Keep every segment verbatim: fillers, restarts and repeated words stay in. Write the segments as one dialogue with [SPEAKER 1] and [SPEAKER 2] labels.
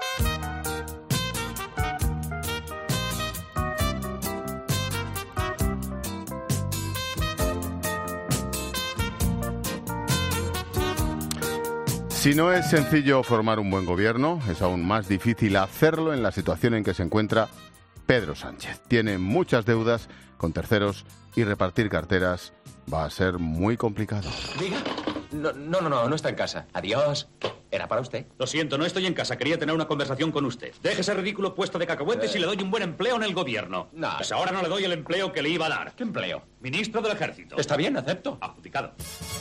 [SPEAKER 1] Si no es sencillo formar un buen gobierno, es aún más difícil hacerlo en la situación en que se encuentra Pedro Sánchez. Tiene muchas deudas con terceros y repartir carteras va a ser muy complicado.
[SPEAKER 2] Diga. No, no, no, no, no está en casa. Adiós. ¿Era para usted?
[SPEAKER 3] Lo siento, no estoy en casa. Quería tener una conversación con usted. Deje ese ridículo puesto de cacahuetes eh... y le doy un buen empleo en el gobierno.
[SPEAKER 2] No.
[SPEAKER 3] Pues ahora no le doy el empleo que le iba a dar.
[SPEAKER 2] ¿Qué empleo?
[SPEAKER 3] Ministro del Ejército.
[SPEAKER 2] Está bien, acepto.
[SPEAKER 3] Adjudicado.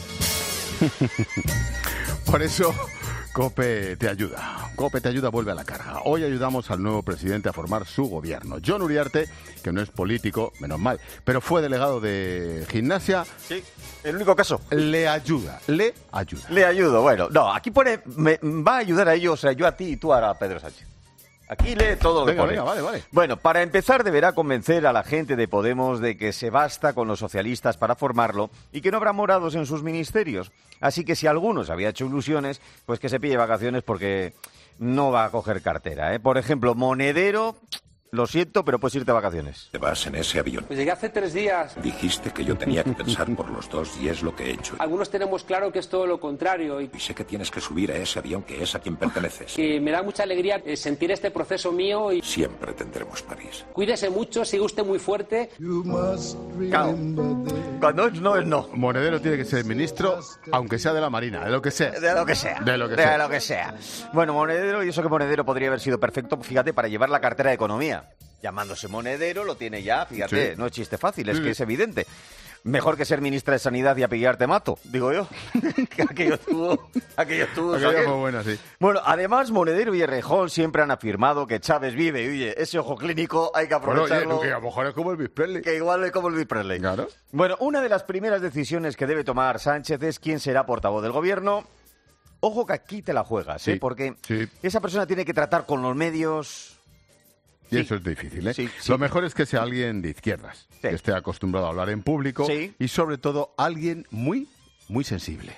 [SPEAKER 1] Por eso, COPE te ayuda. COPE te ayuda vuelve a la carga. Hoy ayudamos al nuevo presidente a formar su gobierno. John Uriarte, que no es político, menos mal, pero fue delegado de Gimnasia.
[SPEAKER 4] Sí, el único caso.
[SPEAKER 1] Le ayuda, le ayuda.
[SPEAKER 4] Le ayudo, bueno. No, aquí pone, me, va a ayudar a ellos, o sea, yo a ti y tú a Pedro Sánchez. Aquí lee todo lo que
[SPEAKER 1] venga,
[SPEAKER 4] pone.
[SPEAKER 1] Venga, vale, vale.
[SPEAKER 4] Bueno, para empezar deberá convencer a la gente de Podemos de que se basta con los socialistas para formarlo y que no habrá morados en sus ministerios. Así que si alguno se había hecho ilusiones, pues que se pille vacaciones porque no va a coger cartera, ¿eh? Por ejemplo, Monedero... Lo siento, pero puedes irte a vacaciones.
[SPEAKER 5] Te vas en ese avión.
[SPEAKER 6] Pues llegué hace tres días.
[SPEAKER 5] Dijiste que yo tenía que pensar por los dos y es lo que he hecho.
[SPEAKER 6] Algunos tenemos claro que es todo lo contrario. Y,
[SPEAKER 5] y sé que tienes que subir a ese avión que es a quien perteneces.
[SPEAKER 6] Que me da mucha alegría sentir este proceso mío. Y
[SPEAKER 5] siempre tendremos París.
[SPEAKER 6] Cuídese mucho, siga usted muy fuerte.
[SPEAKER 4] Claro. Cuando es no, es no.
[SPEAKER 1] Monedero tiene que ser ministro, aunque sea de la Marina, de lo que sea.
[SPEAKER 4] De lo que sea.
[SPEAKER 1] De lo que
[SPEAKER 4] de
[SPEAKER 1] sea.
[SPEAKER 4] lo que sea. Bueno, Monedero, y eso que Monedero podría haber sido perfecto, fíjate, para llevar la cartera de Economía. Llamándose Monedero, lo tiene ya, fíjate, sí. No es chiste fácil, es sí. que es evidente. Mejor que ser ministra de Sanidad y apellidarte Mato, digo yo. que aquello estuvo... Aquello estuvo...
[SPEAKER 1] Aquello fue bueno, sí.
[SPEAKER 4] Bueno, además, Monedero y Errejón siempre han afirmado que Chávez vive. Y oye, ese ojo clínico hay que aprovecharlo.
[SPEAKER 1] Bueno, oye, que a lo mejor es como Elvis Presley.
[SPEAKER 4] Que igual es como Elvis Presley.
[SPEAKER 1] Claro.
[SPEAKER 4] Bueno, una de las primeras decisiones que debe tomar Sánchez es quién será portavoz del gobierno. Ojo que aquí te la juegas, ¿eh?
[SPEAKER 1] Sí,
[SPEAKER 4] Porque
[SPEAKER 1] sí.
[SPEAKER 4] esa persona tiene que tratar con los medios...
[SPEAKER 1] Y
[SPEAKER 4] sí.
[SPEAKER 1] eso es difícil, ¿eh?
[SPEAKER 4] Sí, sí.
[SPEAKER 1] Lo mejor es que sea alguien de izquierdas, sí. que esté acostumbrado a hablar en público
[SPEAKER 4] sí.
[SPEAKER 1] y sobre todo alguien muy, muy sensible.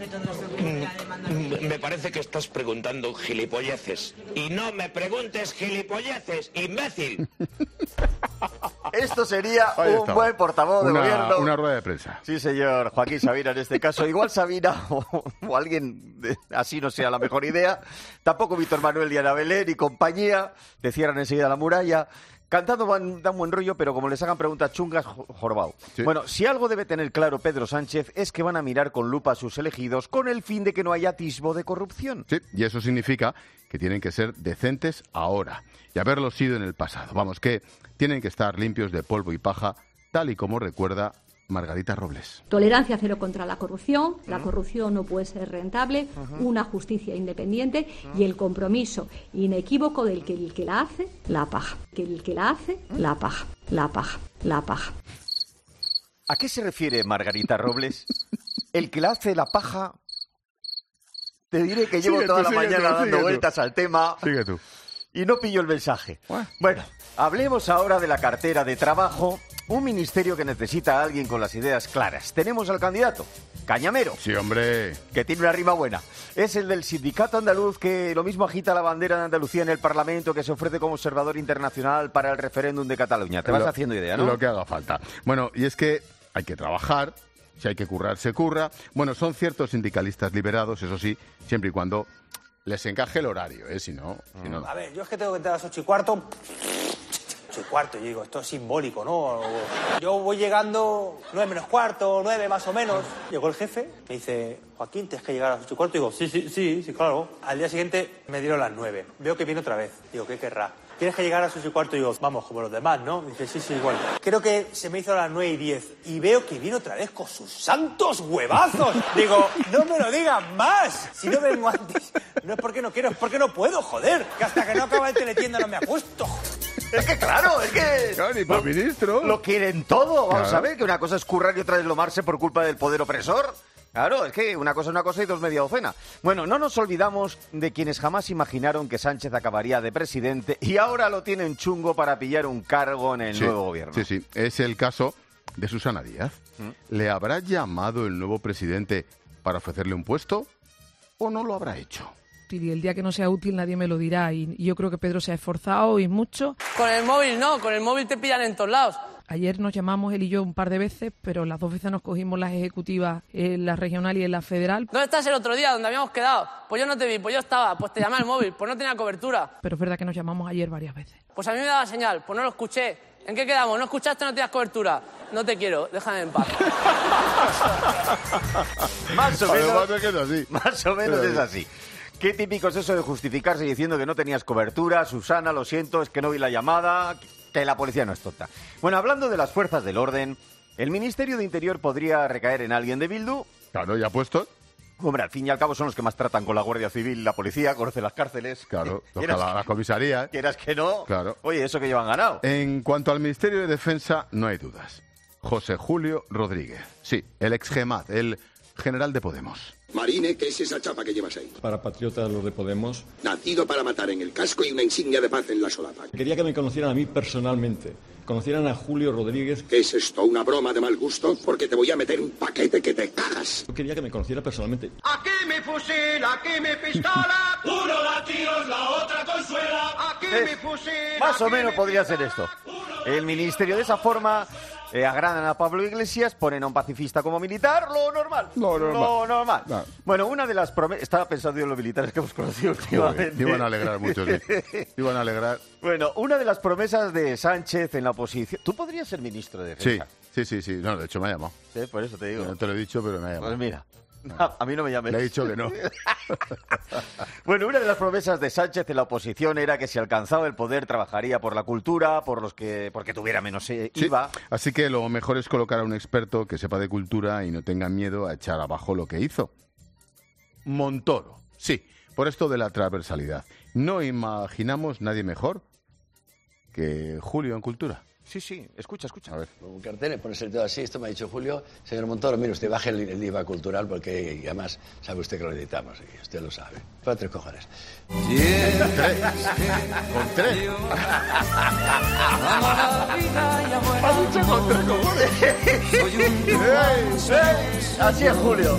[SPEAKER 7] Me parece que estás preguntando gilipolleces. Y no me preguntes gilipolleces, imbécil.
[SPEAKER 4] Esto sería
[SPEAKER 1] Ahí
[SPEAKER 4] un
[SPEAKER 1] está.
[SPEAKER 4] buen portavoz de
[SPEAKER 1] una,
[SPEAKER 4] gobierno.
[SPEAKER 1] Una rueda de prensa.
[SPEAKER 4] Sí, señor. Joaquín Sabina en este caso. Igual Sabina o, o alguien de, así no sea la mejor idea. Tampoco Víctor Manuel y Ana Belén y compañía. Te cierran enseguida la muralla. Cantando van, dan buen rollo, pero como les hagan preguntas chungas, jorobao. Sí. Bueno, si algo debe tener claro Pedro Sánchez es que van a mirar con lupa a sus elegidos con el fin de que no haya atisbo de corrupción.
[SPEAKER 1] Sí, y eso significa que tienen que ser decentes ahora y haberlo sido en el pasado. Vamos, que tienen que estar limpios de polvo y paja, tal y como recuerda Margarita Robles.
[SPEAKER 8] Tolerancia cero contra la corrupción, la corrupción no puede ser rentable, uh-huh. una justicia independiente uh-huh. y el compromiso inequívoco del que el que la hace, la paga. Que el que la hace, la paga, la paga, la paga.
[SPEAKER 4] ¿A qué se refiere Margarita Robles? El que la hace la paja... Te diré que llevo
[SPEAKER 1] sigue
[SPEAKER 4] toda
[SPEAKER 1] tú,
[SPEAKER 4] la mañana
[SPEAKER 1] tú,
[SPEAKER 4] dando vueltas
[SPEAKER 1] tú.
[SPEAKER 4] al tema.
[SPEAKER 1] Sigue tú.
[SPEAKER 4] Y no pillo el mensaje.
[SPEAKER 1] What?
[SPEAKER 4] Bueno, hablemos ahora de la cartera de trabajo, un ministerio que necesita a alguien con las ideas claras. Tenemos al candidato, Cañamero.
[SPEAKER 1] Sí, hombre.
[SPEAKER 4] Que tiene una rima buena. Es el del sindicato andaluz que lo mismo agita la bandera de Andalucía en el Parlamento, que se ofrece como observador internacional para el referéndum de Cataluña. Te vas
[SPEAKER 1] lo,
[SPEAKER 4] haciendo idea, ¿no?
[SPEAKER 1] Lo que haga falta. Bueno, y es que hay que trabajar, si hay que currar, se curra. Bueno, son ciertos sindicalistas liberados, eso sí, siempre y cuando les encaje el horario, ¿eh? Si no, si no, no.
[SPEAKER 9] A ver, yo es que tengo que entrar a las ocho y cuarto. ocho y cuarto, yo digo, esto es simbólico, ¿no? Yo voy llegando nueve menos cuarto, nueve más o menos. Llegó el jefe, me dice, Joaquín, tienes que llegar a las ocho y cuarto. Digo, sí, sí, sí, sí, claro. Al día siguiente me dieron las nueve. Veo que viene otra vez. Digo, ¿qué querrá? Tienes que llegar a las ocho y cuarto. Digo, vamos, como los demás, ¿no? Dice, sí, sí, igual. Creo que se me hizo a las nueve y diez. Y veo que viene otra vez con sus santos huevazos. Digo, no me lo digan más. Si no vengo antes. No es porque no quiero, es porque no puedo, joder. Que hasta que no acaba el teletienda no me acuesto.
[SPEAKER 4] Es que claro, es que...
[SPEAKER 1] Claro, ni para
[SPEAKER 4] lo,
[SPEAKER 1] ministro.
[SPEAKER 4] Lo quieren todo, vamos
[SPEAKER 1] claro.
[SPEAKER 4] a ver, que una cosa es currar y otra es lomarse por culpa del poder opresor. Claro, es que una cosa es una cosa y dos media docena. Bueno, no nos olvidamos de quienes jamás imaginaron que Sánchez acabaría de presidente y ahora lo tienen chungo para pillar un cargo en el
[SPEAKER 1] sí,
[SPEAKER 4] nuevo gobierno.
[SPEAKER 1] Sí, sí, es el caso de Susana Díaz. ¿Mm? ¿Le habrá llamado el nuevo presidente para ofrecerle un puesto o no lo habrá hecho?
[SPEAKER 10] útil y el día que no sea útil nadie me lo dirá y, y yo creo que Pedro se ha esforzado y mucho.
[SPEAKER 11] Con el móvil no, con el móvil te pillan en todos lados.
[SPEAKER 10] Ayer nos llamamos él y yo un par de veces, pero las dos veces nos cogimos las ejecutivas en la regional y en la federal.
[SPEAKER 11] ¿Dónde estás el otro día, donde habíamos quedado? Pues yo no te vi, pues yo estaba, pues te llamé al móvil, pues no tenía cobertura.
[SPEAKER 10] Pero es verdad que nos llamamos ayer varias veces.
[SPEAKER 11] Pues a mí me daba señal, pues no lo escuché. ¿En qué quedamos? ¿No escuchaste, no tenías cobertura? No te quiero, déjame en paz.
[SPEAKER 4] Más o menos,
[SPEAKER 1] Además, es que es así.
[SPEAKER 4] más o menos es así. Qué típico es eso de justificarse diciendo que no tenías cobertura. Susana, lo siento, es que no vi la llamada, que la policía no es tonta. Bueno, hablando de las fuerzas del orden, ¿el Ministerio de Interior podría recaer en alguien de Bildu?
[SPEAKER 1] Claro, ya puesto.
[SPEAKER 4] Hombre, al fin y al cabo son los que más tratan con la Guardia Civil y la policía, conocen las cárceles.
[SPEAKER 1] Claro, los
[SPEAKER 4] Quieras-
[SPEAKER 1] la, la comisaría. ¿eh?
[SPEAKER 4] Quieras que no.
[SPEAKER 1] Claro.
[SPEAKER 4] Oye, eso que llevan ganado.
[SPEAKER 1] En cuanto al Ministerio de Defensa, no hay dudas. José Julio Rodríguez. Sí, el ex-GEMAT, el general de Podemos.
[SPEAKER 12] Marine, ¿qué es esa chapa que llevas ahí?
[SPEAKER 13] Para patriotas los de Podemos.
[SPEAKER 12] Nacido para matar en el casco y una insignia de paz en la solapa.
[SPEAKER 13] Quería que me conocieran a mí personalmente. Conocieran a Julio Rodríguez.
[SPEAKER 12] ¿Qué es esto? ¿Una broma de mal gusto? Porque te voy a meter un paquete que te cagas.
[SPEAKER 13] Yo quería que me conociera personalmente.
[SPEAKER 14] Aquí mi fusil, aquí mi pistola. Uno da tiros, la otra consuela. Aquí
[SPEAKER 4] Eh,
[SPEAKER 14] mi fusil.
[SPEAKER 4] Más o
[SPEAKER 14] aquí
[SPEAKER 4] menos
[SPEAKER 14] mi
[SPEAKER 4] podría ser esto. El ministerio de esa forma eh, agradan a Pablo Iglesias, ponen a un pacifista como militar, lo normal.
[SPEAKER 1] Lo normal.
[SPEAKER 4] Lo normal.
[SPEAKER 1] No.
[SPEAKER 4] Bueno, una de las promesas... Estaba pensando yo en los militares que hemos conocido últimamente.
[SPEAKER 1] Te iban a alegrar mucho, sí. Te iban a alegrar.
[SPEAKER 4] Bueno, una de las promesas de Sánchez en la oposición... ¿Tú podrías ser ministro de
[SPEAKER 1] Sí,
[SPEAKER 4] Defensa?
[SPEAKER 1] sí, sí, sí. No, de hecho me ha llamado.
[SPEAKER 4] Sí, por eso te digo.
[SPEAKER 1] No te lo he dicho, pero me ha llamado.
[SPEAKER 4] Pues mira, a, a mí no me llames.
[SPEAKER 1] Le he dicho que no.
[SPEAKER 4] Bueno, una de las promesas de Sánchez en la oposición era que si alcanzaba el poder trabajaría por la cultura, por los que porque tuviera menos eh,
[SPEAKER 1] Sí,
[SPEAKER 4] I V A.
[SPEAKER 1] así que lo mejor es colocar a un experto que sepa de cultura y no tenga miedo a echar abajo lo que hizo. Montoro, sí, por esto de la transversalidad. No imaginamos nadie mejor que Julio en cultura.
[SPEAKER 4] Sí, sí, escucha, escucha.
[SPEAKER 1] A ver.
[SPEAKER 15] Un cartel, ponerse el dedo así, esto me ha dicho Julio. Señor Montoro, mire, usted baje el, el I V A cultural porque y además sabe usted que lo necesitamos y usted lo sabe. Para tres cojones.
[SPEAKER 1] Con tres.
[SPEAKER 4] Ha dicho con tres cojones. Así es, Julio.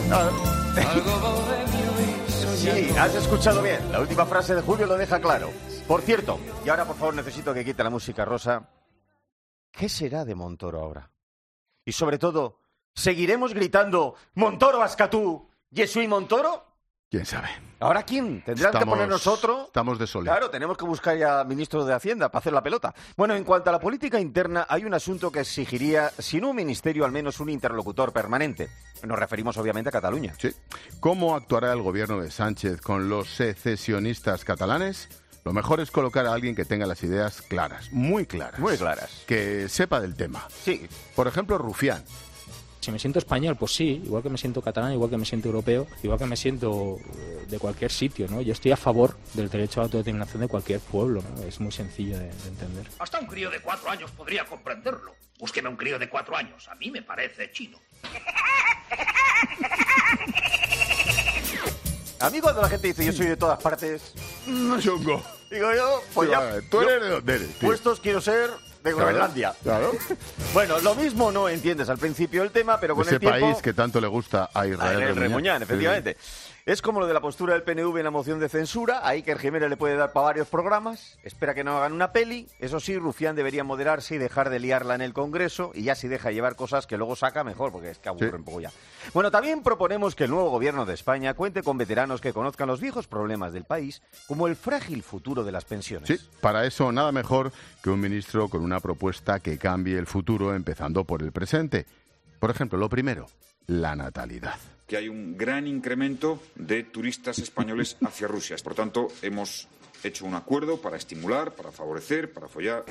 [SPEAKER 4] Sí, has escuchado bien. La última frase de Julio lo deja claro. Por cierto, y ahora por favor necesito que quite la música rosa. ¿Qué será de Montoro ahora? Y sobre todo, ¿seguiremos gritando Montoro Ascatú, Yesui Montoro?
[SPEAKER 1] ¿Quién sabe?
[SPEAKER 4] ¿Ahora quién? ¿Tendrán que
[SPEAKER 1] Estamos-
[SPEAKER 4] ponernos otro?
[SPEAKER 1] Estamos de sol.
[SPEAKER 4] Claro, tenemos que buscar ya ministro de Hacienda para hacer la pelota. Bueno, en cuanto a la política interna, hay un asunto que exigiría, si no un ministerio, al menos un interlocutor permanente. Nos referimos obviamente a Cataluña.
[SPEAKER 1] Sí. ¿Cómo actuará el gobierno de Sánchez con los secesionistas catalanes? Lo mejor es colocar a alguien que tenga las ideas claras, muy claras.
[SPEAKER 4] Muy claras.
[SPEAKER 1] Que sepa del tema.
[SPEAKER 4] Sí.
[SPEAKER 1] Por ejemplo, Rufián.
[SPEAKER 16] Si me siento español, pues sí, igual que me siento catalán, igual que me siento europeo, igual que me siento eh, de cualquier sitio, ¿no? Yo estoy a favor del derecho a la autodeterminación de cualquier pueblo, ¿no? Es muy sencillo de, de entender.
[SPEAKER 17] Hasta un crío de cuatro años podría comprenderlo. Búsqueme un crío de cuatro años. A mí me parece chino.
[SPEAKER 4] A mí cuando la gente dice yo soy de todas partes,
[SPEAKER 1] no chungo.
[SPEAKER 4] Digo yo, pues
[SPEAKER 1] Sí,
[SPEAKER 4] ya.
[SPEAKER 1] vale, ¿tú eres
[SPEAKER 4] yo,
[SPEAKER 1] de dónde eres, tío?
[SPEAKER 4] Puestos quiero ser de
[SPEAKER 1] Claro,
[SPEAKER 4] Groenlandia.
[SPEAKER 1] claro.
[SPEAKER 4] Bueno, lo mismo no entiendes al principio el tema, pero con
[SPEAKER 1] Ese
[SPEAKER 4] el tiempo...
[SPEAKER 1] país que tanto le gusta a
[SPEAKER 4] A
[SPEAKER 1] Israel
[SPEAKER 4] Israel
[SPEAKER 1] Remuñán.
[SPEAKER 4] Remuñán, efectivamente. Es como lo de la postura del P N V en la moción de censura. Ahí que el Jiménez le puede dar para varios programas. Espera que no hagan una peli. Eso sí, Rufián debería moderarse y dejar de liarla en el Congreso. Y ya si deja llevar cosas que luego saca, mejor, porque es que aburre
[SPEAKER 1] Sí.
[SPEAKER 4] un poco ya. Bueno, también proponemos que el nuevo gobierno de España cuente con veteranos que conozcan los viejos problemas del país, como el frágil futuro de las pensiones.
[SPEAKER 1] Sí, para eso nada mejor que un ministro con una propuesta que cambie el futuro empezando por el presente. Por ejemplo, lo primero, la natalidad.
[SPEAKER 18] Que hay un gran incremento de turistas españoles hacia Rusia. Por tanto, hemos hecho un acuerdo para estimular, para favorecer, para follar.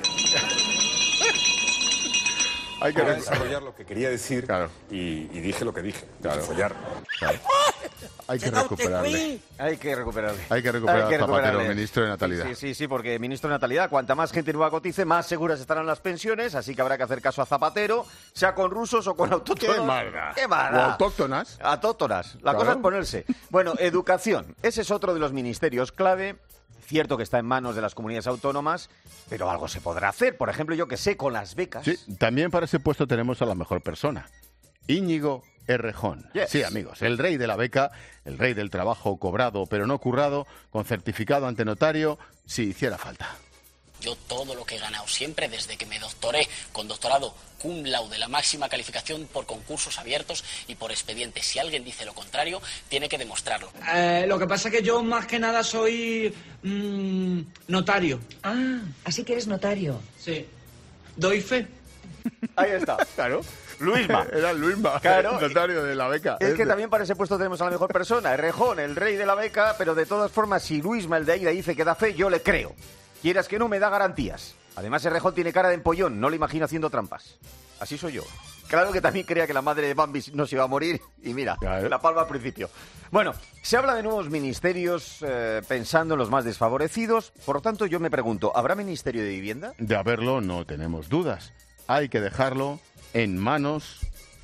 [SPEAKER 1] Hay que
[SPEAKER 18] Para
[SPEAKER 19] desarrollar lo que quería decir
[SPEAKER 1] claro.
[SPEAKER 19] y, y dije lo que dije.
[SPEAKER 1] Claro.
[SPEAKER 19] Follar.
[SPEAKER 1] Claro. Hay que recuperarle.
[SPEAKER 4] Hay que recuperarle.
[SPEAKER 1] Hay que recuperar
[SPEAKER 4] Hay que
[SPEAKER 1] a Zapatero,
[SPEAKER 4] recuperarle.
[SPEAKER 1] ministro de Natalidad.
[SPEAKER 4] Sí, sí, sí, porque ministro de Natalidad, cuanta más gente nueva cotice, más seguras estarán las pensiones, así que habrá que hacer caso a Zapatero, sea con rusos o con autóctonos.
[SPEAKER 1] ¡Qué mala!
[SPEAKER 4] ¡Qué mala!
[SPEAKER 1] O autóctonas.
[SPEAKER 4] Autóctonas. La
[SPEAKER 1] Claro.
[SPEAKER 4] cosa es ponerse. Bueno, educación. Ese es otro de los ministerios clave. Cierto que está en manos de las comunidades autónomas, pero algo se podrá hacer. Por ejemplo, yo que sé, con las becas.
[SPEAKER 1] Sí, también para ese puesto tenemos a la mejor persona. Íñigo Errejón.
[SPEAKER 4] Yes.
[SPEAKER 1] Sí, amigos, el rey de la beca, el rey del trabajo cobrado pero no currado, con certificado ante notario, si hiciera falta.
[SPEAKER 20] Yo todo lo que he ganado siempre, desde que me doctoré con doctorado cum laude, la máxima calificación por concursos abiertos y por expedientes. Si alguien dice lo contrario, tiene que demostrarlo.
[SPEAKER 21] Eh, lo que pasa es que yo más que nada soy mmm, notario.
[SPEAKER 22] Ah, así que eres notario.
[SPEAKER 21] Sí. Doy fe.
[SPEAKER 4] Ahí está.
[SPEAKER 1] Claro.
[SPEAKER 4] Luisma.
[SPEAKER 1] Era Luisma,
[SPEAKER 4] Claro.
[SPEAKER 1] el notario de la beca.
[SPEAKER 4] Es que
[SPEAKER 1] Este.
[SPEAKER 4] también para ese puesto tenemos a la mejor persona, Errejón, el rey de la beca, pero de todas formas, si Luisma, el de ahí, le dice que da fe, yo le creo. Quieras que no, me da garantías. Además, Errejón tiene cara de empollón, no le imagino haciendo trampas. Así soy yo. Claro que también creía que la madre de Bambi no se iba a morir y mira,
[SPEAKER 1] Claro.
[SPEAKER 4] la palma al principio. Bueno, se habla de nuevos ministerios eh, pensando en los más desfavorecidos. Por lo tanto, yo me pregunto, ¿habrá ministerio de vivienda?
[SPEAKER 1] De haberlo no tenemos dudas. Hay que dejarlo en manos,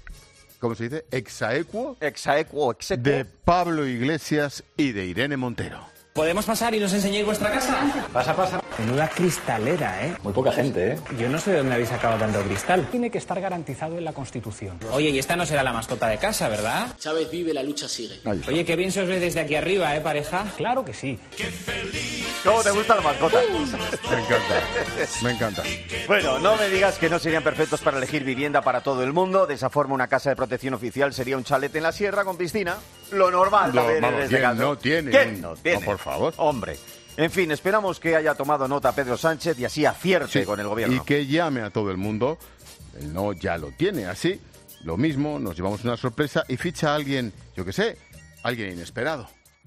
[SPEAKER 1] ¿cómo se dice? Exaequo.
[SPEAKER 4] Exaequo, exequo.
[SPEAKER 1] De Pablo Iglesias y de Irene Montero.
[SPEAKER 23] ¿Podemos pasar y nos enseñéis vuestra casa? Pasa, pasa. Menuda cristalera, ¿eh? Muy poca gente, ¿eh? Yo no sé de dónde habéis sacado tanto cristal. Tiene que estar garantizado en la Constitución. Oye, y esta no será la mascota de casa, ¿verdad?
[SPEAKER 20] Chávez vive, la lucha sigue.
[SPEAKER 23] Oye, qué bien se os ve desde aquí arriba, ¿eh, pareja? Claro que sí.
[SPEAKER 4] ¿Cómo te gusta la mascota?
[SPEAKER 1] Me encanta, me encanta.
[SPEAKER 4] Bueno, no me digas que no serían perfectos para elegir vivienda para todo el mundo. De esa forma, una casa de protección oficial sería un chalet en la sierra con piscina. Lo normal,
[SPEAKER 1] Lo-
[SPEAKER 4] también,
[SPEAKER 1] vamos,
[SPEAKER 4] en este
[SPEAKER 1] ¿quién
[SPEAKER 4] caso.
[SPEAKER 1] no tiene?
[SPEAKER 4] ¿Quién no tiene?
[SPEAKER 1] No, por favor.
[SPEAKER 4] Hombre. En fin, esperamos que haya tomado nota Pedro Sánchez y así acierte
[SPEAKER 1] Sí,
[SPEAKER 4] con el gobierno.
[SPEAKER 1] y que llame a todo el mundo. El no ya lo tiene, así. Lo mismo, nos llevamos una sorpresa y ficha a alguien, yo qué sé, alguien inesperado.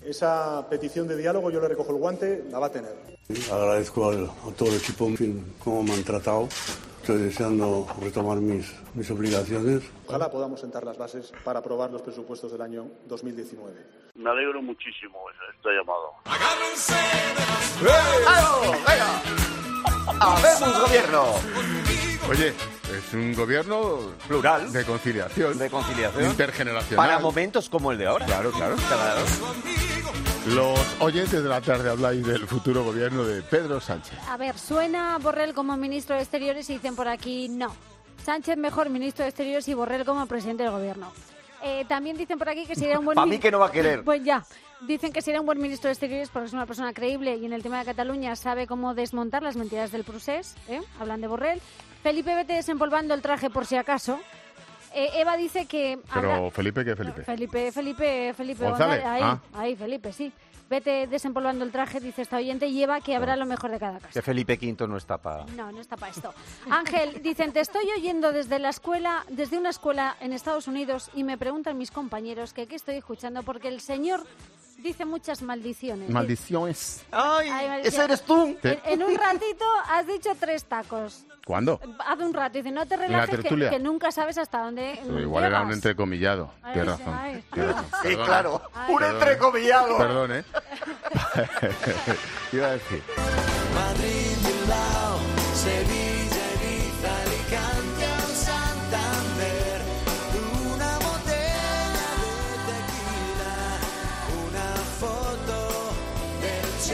[SPEAKER 24] Esa petición de diálogo yo le recojo el guante, la va a tener.
[SPEAKER 25] Agradezco al, a todo el equipo, en fin, cómo me han tratado. Estoy deseando retomar mis, mis obligaciones.
[SPEAKER 24] Ojalá podamos sentar las bases para aprobar los presupuestos del año dos mil diecinueve.
[SPEAKER 25] Me alegro muchísimo de este llamado.
[SPEAKER 4] ¡Vamos! ¡Venga! ¡Habemos gobierno!
[SPEAKER 1] Oye, es un gobierno
[SPEAKER 4] plural,
[SPEAKER 1] de conciliación,
[SPEAKER 4] de conciliación
[SPEAKER 1] intergeneracional.
[SPEAKER 4] para momentos como el de ahora.
[SPEAKER 1] Claro, claro.
[SPEAKER 4] Claro.
[SPEAKER 1] Los oyentes de la tarde habláis del futuro gobierno de Pedro Sánchez.
[SPEAKER 26] A ver, suena Borrell como ministro de Exteriores y dicen por aquí no. Sánchez mejor ministro de Exteriores y Borrell como presidente del gobierno. Eh, también dicen por aquí que sería un buen...
[SPEAKER 4] Pa' mí que no va a querer.
[SPEAKER 26] Pues ya. Dicen que sería un buen ministro de Exteriores porque es una persona creíble y en el tema de Cataluña sabe cómo desmontar las mentiras del procés. ¿eh? Hablan de Borrell. Felipe, vete desempolvando el traje por si acaso. Eh, Eva dice que...
[SPEAKER 1] Pero
[SPEAKER 26] habrá-
[SPEAKER 1] Felipe, ¿qué Felipe?
[SPEAKER 26] Felipe, Felipe, Felipe
[SPEAKER 1] González,
[SPEAKER 26] González, ahí,
[SPEAKER 1] ah.
[SPEAKER 26] ahí, Felipe, sí. Vete desempolvando el traje, dice esta oyente, y Eva que habrá lo mejor de cada casa.
[SPEAKER 4] Que Felipe quinto no está para...
[SPEAKER 26] No, no está para esto. Ángel, dicen, te estoy oyendo desde la escuela, desde una escuela en Estados Unidos y me preguntan mis compañeros que qué estoy escuchando porque el señor dice muchas maldiciones.
[SPEAKER 1] Maldiciones.
[SPEAKER 4] ¡Ay!
[SPEAKER 26] Ay, maldición.
[SPEAKER 4] ¡Ese eres tú!
[SPEAKER 26] En, en un ratito has dicho tres tacos.
[SPEAKER 1] ¿Cuándo?
[SPEAKER 26] Hace un rato. Dice, no te
[SPEAKER 1] la
[SPEAKER 26] relajes que,
[SPEAKER 1] tertulia?
[SPEAKER 26] que nunca sabes hasta dónde
[SPEAKER 1] Pero igual era un
[SPEAKER 26] llegas.
[SPEAKER 1] entrecomillado.
[SPEAKER 26] Ay,
[SPEAKER 1] Tienes
[SPEAKER 26] sí,
[SPEAKER 1] razón.
[SPEAKER 26] ay.
[SPEAKER 1] Tienes razón.
[SPEAKER 4] Sí,
[SPEAKER 1] Perdona.
[SPEAKER 4] claro.
[SPEAKER 26] Ay.
[SPEAKER 4] Un
[SPEAKER 1] Perdón,
[SPEAKER 4] entrecomillado.
[SPEAKER 1] Perdón, ¿eh? Iba a decir.
[SPEAKER 27] Madrid, Bilbao, Sevilla, Ibiza, Alicante o Santander. Una botella de tequila, una foto del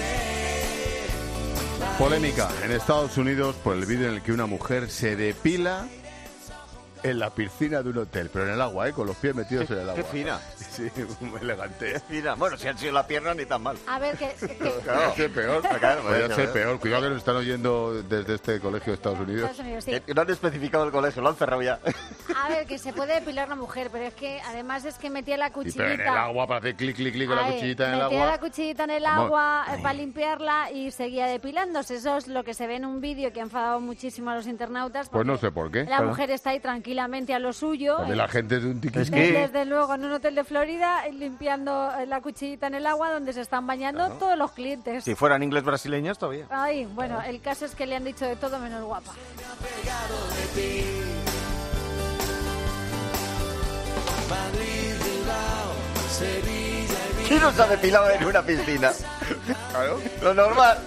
[SPEAKER 27] Che.
[SPEAKER 1] Polémica en Estados Unidos por el vídeo en el que una mujer se depila en la piscina de un hotel, pero en el agua, ¿eh? Con los pies metidos en el agua.
[SPEAKER 4] Qué fina.
[SPEAKER 1] Sí, muy elegante.
[SPEAKER 4] Qué fina. Bueno, si han sido la pierna, ni tan mal.
[SPEAKER 26] A ver, que... que-
[SPEAKER 1] Podría ser peor.
[SPEAKER 4] Claro,
[SPEAKER 1] Podría
[SPEAKER 4] bueno,
[SPEAKER 1] ser
[SPEAKER 4] bueno.
[SPEAKER 1] peor. Cuidado que nos están oyendo desde este colegio de Estados Unidos.
[SPEAKER 26] Estados Unidos, sí.
[SPEAKER 4] Eh, no han especificado el colegio, lo han cerrado ya.
[SPEAKER 26] A ver, que se puede depilar la mujer, pero es que además es que metía la
[SPEAKER 1] Y
[SPEAKER 26] cuchillita...
[SPEAKER 1] pero en el agua para hacer clic, clic, clic con la
[SPEAKER 26] Ahí,
[SPEAKER 1] cuchillita en el
[SPEAKER 26] metía
[SPEAKER 1] agua.
[SPEAKER 26] la cuchillita en el
[SPEAKER 1] Vamos.
[SPEAKER 26] agua eh, para limpiarla y seguía depilándose. Eso es lo que se ve en un vídeo que ha enfadado muchísimo a los internautas.
[SPEAKER 1] Pues no
[SPEAKER 26] porque
[SPEAKER 1] sé por qué.
[SPEAKER 26] La
[SPEAKER 1] Claro.
[SPEAKER 26] mujer está ahí tranquilamente a lo suyo.
[SPEAKER 1] También
[SPEAKER 26] eh,
[SPEAKER 1] la gente es de un tiquismiquis.
[SPEAKER 26] Desde luego, en un hotel de Florida, eh, limpiando eh, la cuchillita en el agua donde se están bañando
[SPEAKER 4] Claro.
[SPEAKER 26] todos los clientes.
[SPEAKER 4] Si fueran inglés brasileños, todavía.
[SPEAKER 26] Ay, bueno, el caso es que le han dicho de todo menos guapa.
[SPEAKER 27] Madrid, Bilbao, Sevilla, Ibiza.
[SPEAKER 4] ¿Quién nos ha depilado en una piscina? Claro. Lo normal.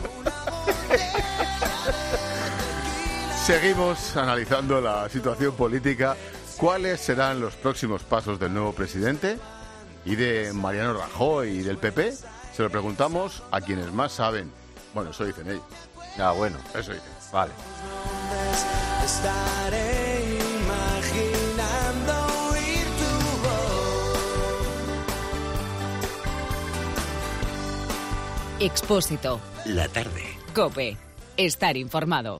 [SPEAKER 1] Seguimos analizando la situación política. ¿Cuáles serán los próximos pasos del nuevo presidente y de Mariano Rajoy y del P P? Se lo preguntamos a quienes más saben. Bueno, eso dicen ellos.
[SPEAKER 4] Ah, bueno.
[SPEAKER 1] Eso dicen.
[SPEAKER 4] Vale.
[SPEAKER 27] Estaré imaginando oír tu voz
[SPEAKER 2] Expósito.
[SPEAKER 3] La tarde.
[SPEAKER 2] COPE. Estar informado.